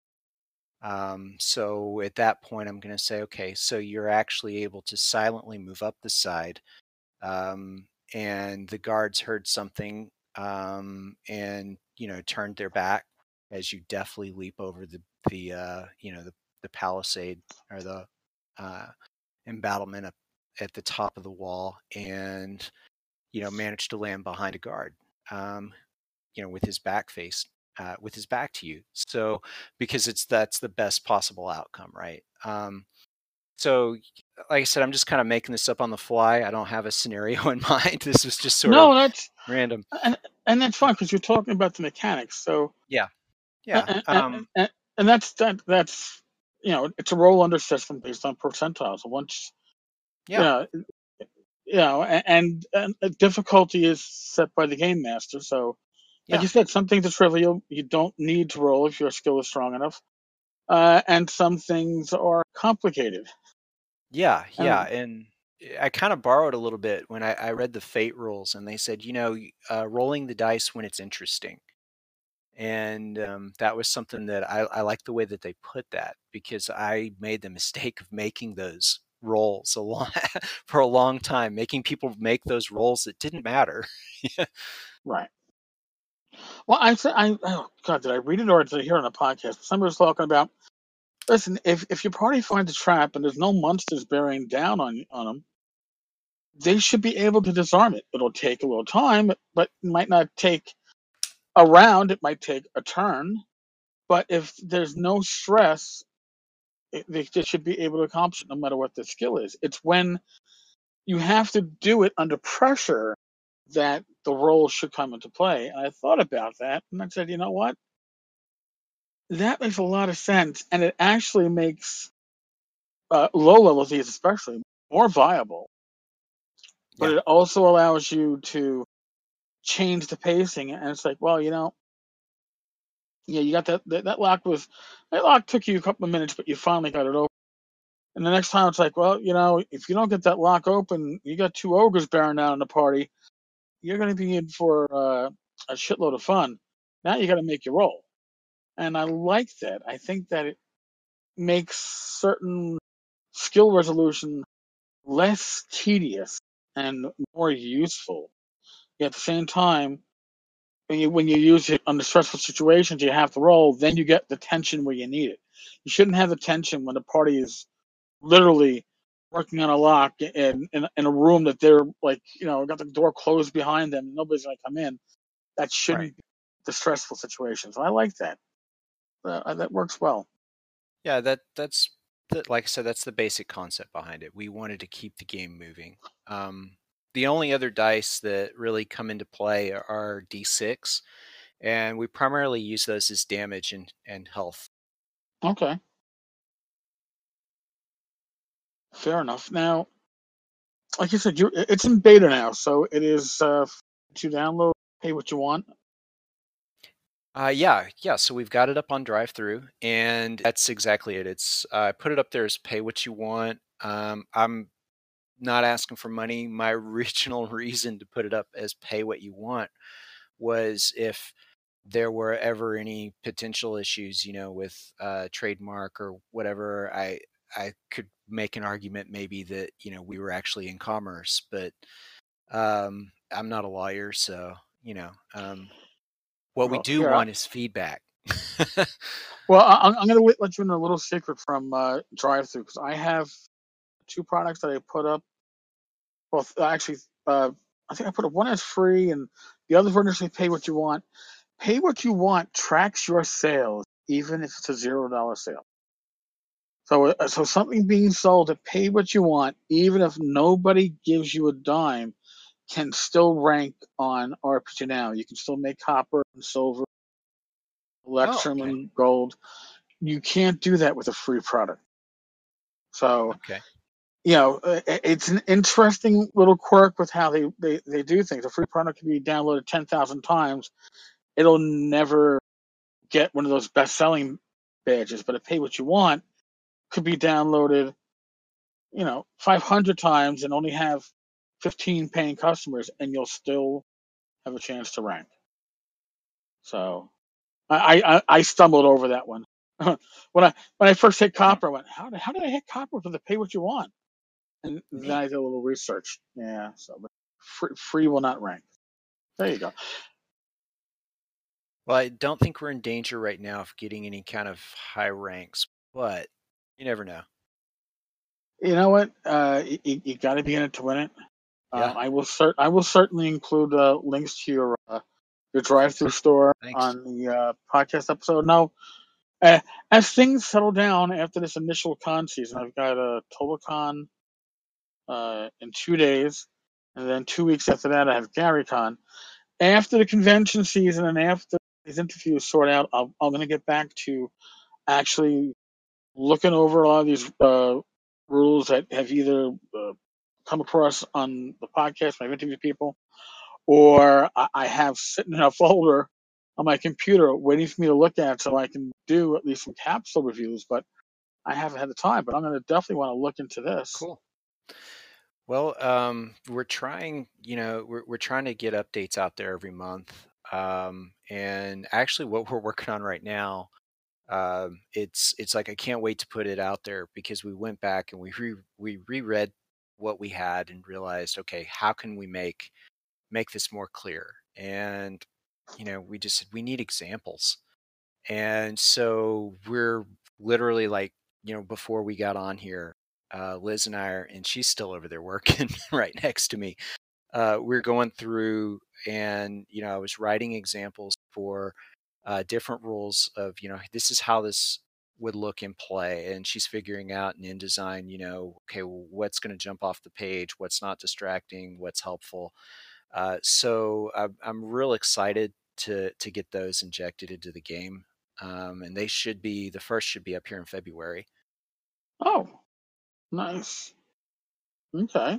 [SPEAKER 2] So at that point, I'm going to say, okay, so you're actually able to silently move up the side, and the guards heard something, and turned their back as you deftly leap over the palisade, or the embattlement up at the top of the wall, and manage to land behind a guard, with his back faced, with his back to you. So because that's the best possible outcome, right? So, like I said, I'm just kind of making this up on the fly. I don't have a scenario in mind. This was just sort of
[SPEAKER 1] No, that's
[SPEAKER 2] random.
[SPEAKER 1] and and that's fine because you're talking about the mechanics. So
[SPEAKER 2] Yeah, yeah,
[SPEAKER 1] and and that's it's a roll under system based on percentiles. Once you
[SPEAKER 2] yeah,
[SPEAKER 1] know and difficulty is set by the game master. So like
[SPEAKER 2] yeah,
[SPEAKER 1] you said, some things are trivial. You don't need to roll if your skill is strong enough. and some things are complicated.
[SPEAKER 2] Yeah, yeah,
[SPEAKER 1] And
[SPEAKER 2] and I kind of borrowed a little bit when I read the Fate rules, and they said, rolling the dice when it's interesting. And that was something that I like the way that they put that, because I made the mistake of making those rolls a lot for a long time, making people make those rolls that didn't matter.
[SPEAKER 1] right. Well, I said, oh God, did I read it or did I hear it on a podcast? Somebody was talking about, listen, if your party finds a trap and there's no monsters bearing down on them, they should be able to disarm it. It'll take a little time, but it might not take a round. It might take a turn. But if there's no stress, they should be able to accomplish it no matter what the skill is. It's when you have to do it under pressure that the role should come into play. And I thought about that and I said, you know what? That makes a lot of sense. And it actually makes low level thieves, especially, more viable. But
[SPEAKER 2] Yeah,
[SPEAKER 1] it also allows you to change the pacing. And it's like, well, yeah, you got that lock took you a couple of minutes, but you finally got it open. And the next time it's like, well, if you don't get that lock open, you got two ogres bearing down on the party, you're going to be in for a shitload of fun. Now you got to make your roll. And I like that. I think that it makes certain skill resolution less tedious and more useful. Yet at the same time, when you use it under stressful situations, you have to roll. Then you get the tension where you need it. You shouldn't have the tension when the party is literally working on a lock in a room that they're like, got the door closed behind them. Nobody's gonna come in. That
[SPEAKER 2] right.
[SPEAKER 1] shouldn't be the stressful situation. So I like that. That works well.
[SPEAKER 2] Yeah, like I said, that's the basic concept behind it. We wanted to keep the game moving. Um, the only other dice that really come into play are D6, and we primarily use those as damage and health.
[SPEAKER 1] Okay, fair enough. Now, like you said, it's in beta now, so it is to download, pay what you want.
[SPEAKER 2] Yeah, yeah. So we've got it up on drive through, and that's exactly it. It's put it up there as pay what you want. I'm not asking for money. My original reason to put it up as pay what you want was if there were ever any potential issues, with trademark or whatever, I could make an argument maybe that we were actually in commerce, but I'm not a lawyer, so what we
[SPEAKER 1] Well,
[SPEAKER 2] do
[SPEAKER 1] here,
[SPEAKER 2] want is feedback.
[SPEAKER 1] well, I'm going to let you in a little secret from drive-through because I have two products that I put up. Well, actually, I think I put up one as free, and the other one is pay what you want. Pay what you want tracks your sales, even if it's a $0 sale. So something being sold at pay what you want, even if nobody gives you a dime, can still rank on RPG Now. You can still make copper and silver,
[SPEAKER 2] Oh,
[SPEAKER 1] electrum
[SPEAKER 2] okay.
[SPEAKER 1] and gold. You can't do that with a free product. So
[SPEAKER 2] Okay.
[SPEAKER 1] it's an interesting little quirk with how they do things. A free product can be downloaded 10,000 times. It'll never get one of those best selling badges, but a pay what you want could be downloaded, 500 times and only have 15 paying customers, and you'll still have a chance to rank. So I stumbled over that one. When I first hit
[SPEAKER 2] Hmm.
[SPEAKER 1] copper, I went, how did I hit copper for the pay what you want? And then
[SPEAKER 2] Neat.
[SPEAKER 1] I did a little research. Yeah, so but free will not rank. There you go.
[SPEAKER 2] Well, I don't think we're in danger right now of getting any kind of high ranks, but you never know.
[SPEAKER 1] You know what? You got to be in it to win it.
[SPEAKER 2] Yeah.
[SPEAKER 1] I will certainly include links to your drive-through
[SPEAKER 2] Thanks.
[SPEAKER 1] store
[SPEAKER 2] Thanks.
[SPEAKER 1] on the podcast episode. Now, as things settle down after this initial con season, I've got a TotalCon in 2 days, and then 2 weeks after that, I have GaryCon. After the convention season and after these interviews sort out, I'm going to get back to actually looking over a lot of these rules that have either come across on the podcast when I've interviewed people, or I have sitting in a folder on my computer waiting for me to look at so I can do at least some capsule reviews, but I haven't had the time. But I'm going to definitely want to look into this.
[SPEAKER 2] Cool. Well, we're trying, we're trying to get updates out there every month. And actually, what we're working on right now, it's like I can't wait to put it out there because we went back and we reread what we had and realized, okay, how can we make this more clear? And we just said we need examples. And so we're literally like, before we got on here, Liz and I are, and she's still over there working right next to me. We're going through and, I was writing examples for different rules of, this is how this would look in play. And she's figuring out in InDesign, okay, well, what's going to jump off the page, what's not distracting, what's helpful. So I'm real excited to get those injected into the game. And the first should be up here in February.
[SPEAKER 1] Oh, nice. Okay.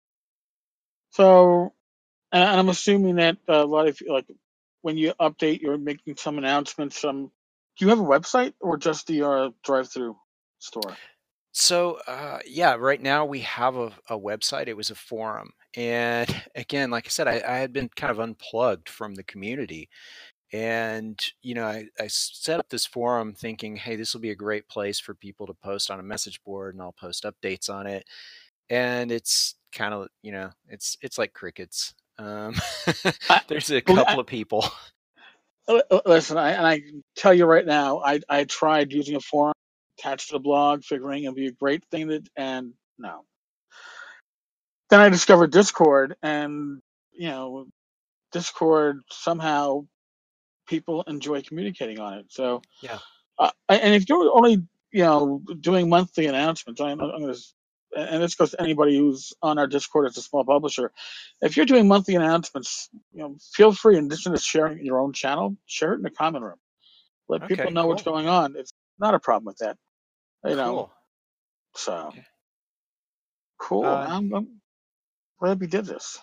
[SPEAKER 1] So, and I'm assuming that a lot of like when you update, you're making some announcements. Do you have a website or just the drive-through store?
[SPEAKER 2] So yeah, right now we have a website. It was a forum, and again, like I said, I had been kind of unplugged from the community, and I set up this forum thinking, hey, this will be a great place for people to post on a message board, and I'll post updates on it. And it's kind of it's like crickets.
[SPEAKER 1] I,
[SPEAKER 2] There's a
[SPEAKER 1] believe- I,
[SPEAKER 2] couple of people.
[SPEAKER 1] Listen, I can tell you right now, I tried using a forum attached to the blog, figuring it'd be a great thing and no. Then I discovered Discord, and you know, Discord somehow people enjoy communicating on it. So,
[SPEAKER 2] Yeah.
[SPEAKER 1] and if you're only doing monthly announcements, I'm going to, and this goes to anybody who's on our Discord as a small publisher. If you're doing monthly announcements, feel free, in addition to sharing your own channel, share it in the comment room. Let people
[SPEAKER 2] Okay.
[SPEAKER 1] know what's
[SPEAKER 2] Cool.
[SPEAKER 1] going on. It's not a problem with that, you know.
[SPEAKER 2] Cool.
[SPEAKER 1] So
[SPEAKER 2] Okay.
[SPEAKER 1] cool.
[SPEAKER 2] Uh,
[SPEAKER 1] I'm glad we did this.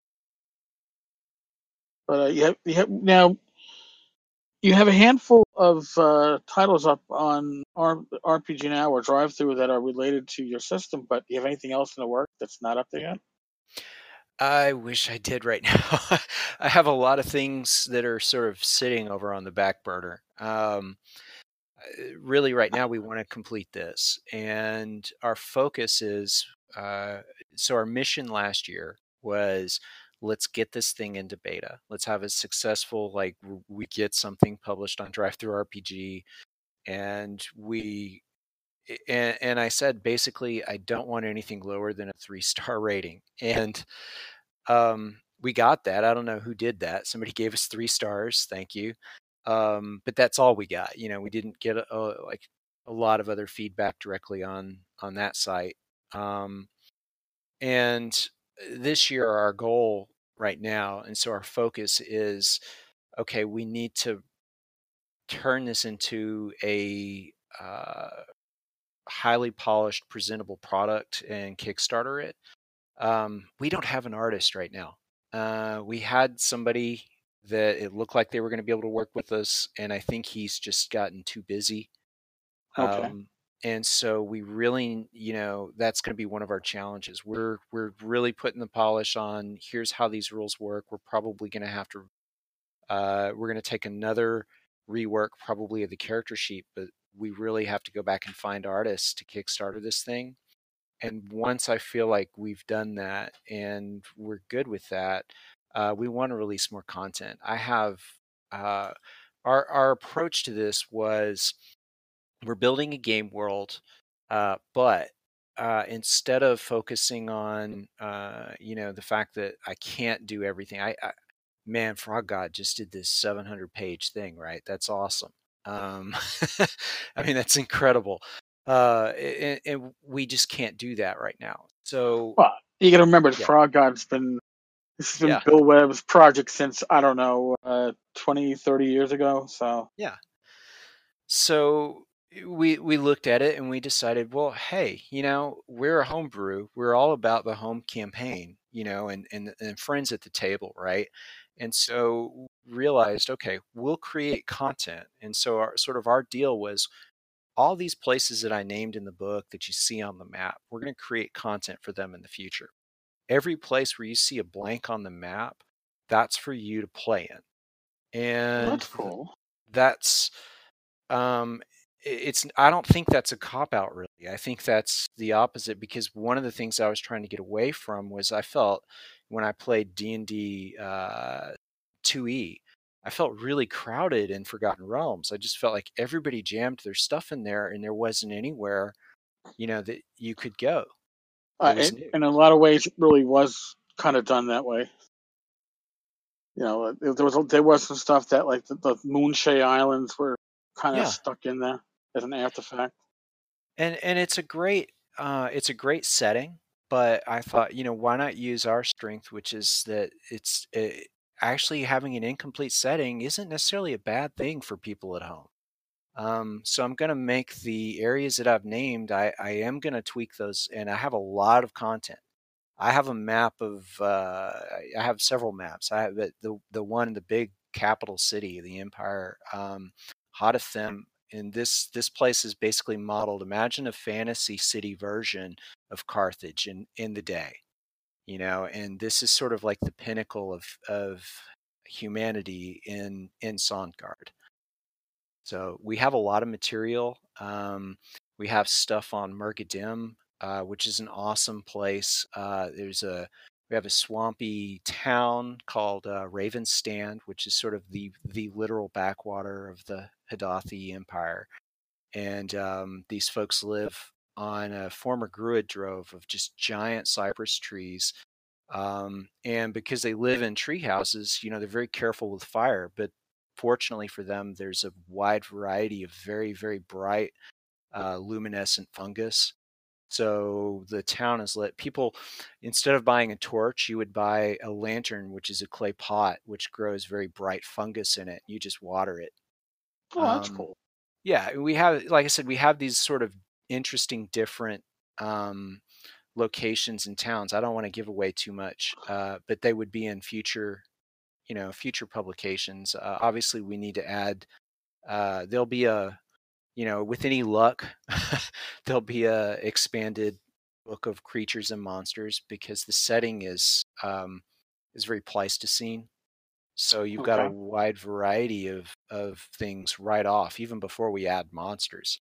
[SPEAKER 1] But now you have a handful of titles up on RPG Now or Drive Through that are related to your system. But do you have anything else in the work that's not up there yet?
[SPEAKER 2] I wish I did right now. I have a lot of things that are sort of sitting over on the back burner. Really, right now, we want to complete this, and our focus is so our mission last year was let's get this thing into beta. Let's have a successful, like, we get something published on Drive Through RPG, and and I said basically I don't want anything lower than a 3-star rating, and we got that. I don't know who did that. Somebody gave us 3 stars. Thank you. But that's all we got. We didn't get like a lot of other feedback directly on that site. And this year, our goal right now, and so our focus is, okay, we need to turn this into a highly polished, presentable product and Kickstarter it. We don't have an artist right now. We had somebody that it looked like they were going to be able to work with us, and I think he's just gotten too busy.
[SPEAKER 1] Okay.
[SPEAKER 2] And so we really, that's going to be one of our challenges. We're really putting the polish on. Here's how these rules work. We're probably going to have to. We're going to take another rework, probably of the character sheet, but we really have to go back and find artists to Kickstarter this thing. And once I feel like we've done that and we're good with that, we want to release more content. I have uh, our approach to this was we're building a game world, but instead of focusing on the fact that I can't do everything, man, Frog God just did this 700-page thing, right? That's awesome. I mean, that's incredible. And we just can't do that right now. So
[SPEAKER 1] Well, you got to remember,
[SPEAKER 2] yeah,
[SPEAKER 1] Frog God's been this has been
[SPEAKER 2] yeah,
[SPEAKER 1] Bill Webb's project since I don't know 20, 30 years ago. So
[SPEAKER 2] yeah. So we looked at it and we decided, well, hey, we're a homebrew. We're all about the home campaign, and friends at the table, right? And so realized, okay, we'll create content. And so our deal was all these places that I named in the book that you see on the map, we're going to create content for them in the future. Every place where you see a blank on the map, that's for you to play in.
[SPEAKER 1] Well,
[SPEAKER 2] And
[SPEAKER 1] that's cool.
[SPEAKER 2] that's um it's I don't think that's a cop out really. I think that's the opposite, because one of the things I was trying to get away from was I felt when I played D&D 2E, I felt really crowded in Forgotten Realms. I just felt like everybody jammed their stuff in there and there wasn't anywhere, that you could go that was new.
[SPEAKER 1] In a lot of ways, it really was kind of done that way. There was some stuff that like the Moonshay Islands were kind of
[SPEAKER 2] Yeah.
[SPEAKER 1] stuck in there as an afterfact.
[SPEAKER 2] And it's a great setting, but I thought, why not use our strength, which is that actually having an incomplete setting isn't necessarily a bad thing for people at home. So I'm going to make the areas that I've named, I am going to tweak those, and I have a lot of content. I have a map of, I have several maps. I have the one in the big capital city, the empire, Hotathem. And this place is basically modeled. Imagine a fantasy city version of Carthage in the day, and this is sort of like the pinnacle of humanity in Sondgard. So we have a lot of material. We have stuff on Mergadim, which is an awesome place. We have a swampy town called Ravenstand, which is sort of the literal backwater of the Hadathi Empire, and these folks live on a former Druid drove of just giant cypress trees. And because they live in tree houses, they're very careful with fire. But fortunately for them, there's a wide variety of very, very bright, luminescent fungus. So the town is lit. People, instead of buying a torch, you would buy a lantern, which is a clay pot, which grows very bright fungus in it. You just water it.
[SPEAKER 1] Oh, that's
[SPEAKER 2] Um,
[SPEAKER 1] cool.
[SPEAKER 2] yeah, we have, like I said, we have these sort of interesting, different locations and towns. I don't want to give away too much, but they would be in future publications. Obviously, we need to add. There'll be with any luck, there'll be a expanded book of creatures and monsters, because the setting is very Pleistocene. So you've got a
[SPEAKER 1] Okay,
[SPEAKER 2] wide variety of things right off, even before we add monsters.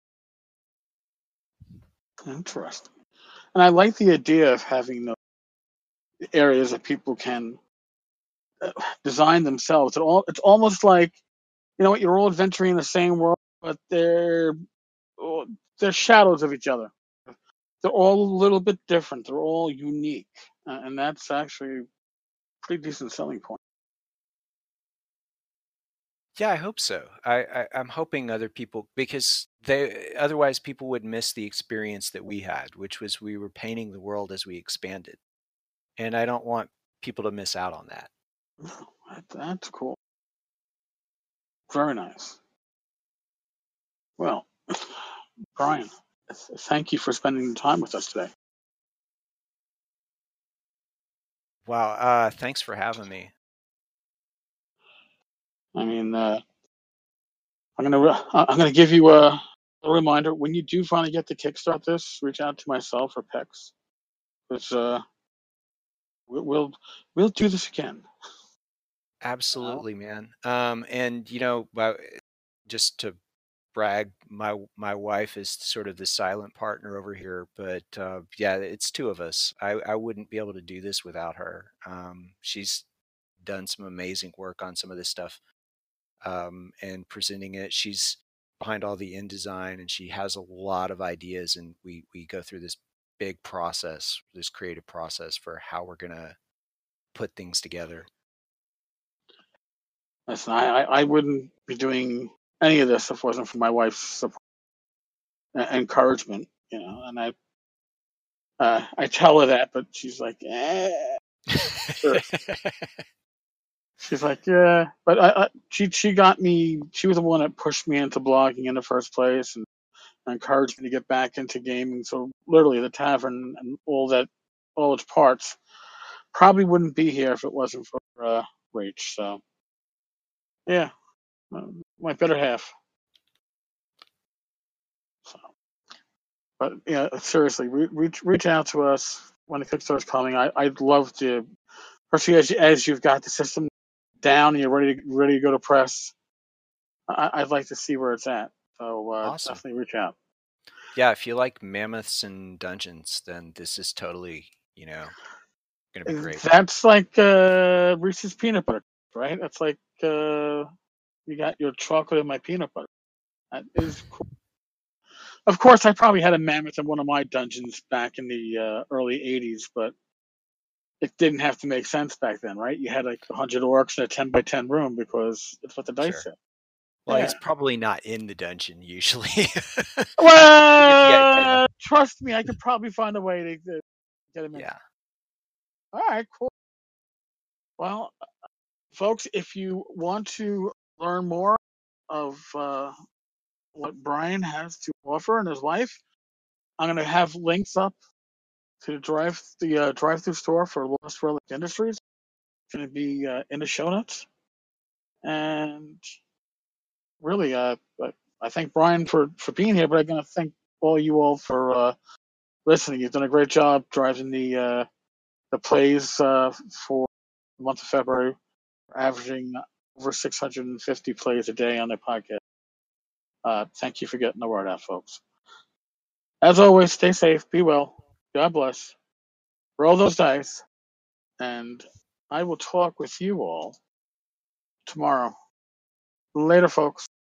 [SPEAKER 1] interesting. And I like the idea of having the areas that people can design themselves. It's almost like you're all adventuring in the same world, but they're shadows of each other. They're all a little bit different. They're all unique, and that's actually a pretty decent selling point.
[SPEAKER 2] Yeah, I hope so. I'm hoping other people, because otherwise people would miss the experience that we had, which was we were painting the world as we expanded, and I don't want people to miss out on that.
[SPEAKER 1] That's cool. Very nice. Well, Brian, thank you for spending time with us today.
[SPEAKER 2] Wow, thanks for having me.
[SPEAKER 1] I mean, I'm gonna give you a reminder when you do finally get to kickstart this. Reach out to myself or Pex, because we'll we'll do this again.
[SPEAKER 2] Absolutely, man. And just to brag, my wife is sort of the silent partner over here, but yeah, it's two of us. I wouldn't be able to do this without her. She's done some amazing work on some of this stuff, and presenting it. She's behind all the InDesign, and she has a lot of ideas, and we go through this big process, this creative process for how we're gonna put things together.
[SPEAKER 1] Listen, I wouldn't be doing any of this if it wasn't for my wife's support and encouragement. And I tell her that, but she's like, sure. She's like, yeah, but she got me. She was the one that pushed me into blogging in the first place and encouraged me to get back into gaming. So literally, the tavern and all its parts, probably wouldn't be here if it wasn't for Rach. So Yeah, my better half. So, but yeah, seriously, reach out to us when the Kickstarter's coming. I'd love to, especially as you've got the system down and you're ready to go to press. I'd like to see where it's at. So
[SPEAKER 2] Awesome.
[SPEAKER 1] definitely reach out.
[SPEAKER 2] Yeah, if you like mammoths and dungeons, then this is totally, gonna be great.
[SPEAKER 1] That's like Reese's peanut butter, right? That's like you got your chocolate and my peanut butter. That is cool. Of course, I probably had a mammoth in one of my dungeons back in the early '80s, but it didn't have to make sense back then, right? You had like 100 orcs in a 10 by 10 room because it's what the dice
[SPEAKER 2] Sure.
[SPEAKER 1] said.
[SPEAKER 2] Well, he's
[SPEAKER 1] Yeah.
[SPEAKER 2] probably not in the dungeon usually. You get the idea.
[SPEAKER 1] Well, trust me, I could probably find a way to get him in.
[SPEAKER 2] Yeah.
[SPEAKER 1] All right, cool. Well, folks, if you want to learn more of what Brian has to offer in his life, I'm going to have links up to the drive-through store for Lost Relic Industries. It's going to be in the show notes. And really, I thank Brian for being here, but I'm going to thank you all for listening. You've done a great job driving the plays for the month of February, averaging over 650 plays a day on the podcast. Thank you for getting the word out, folks. As always, stay safe, be well, God bless, roll those dice, and I will talk with you all tomorrow. Later, folks.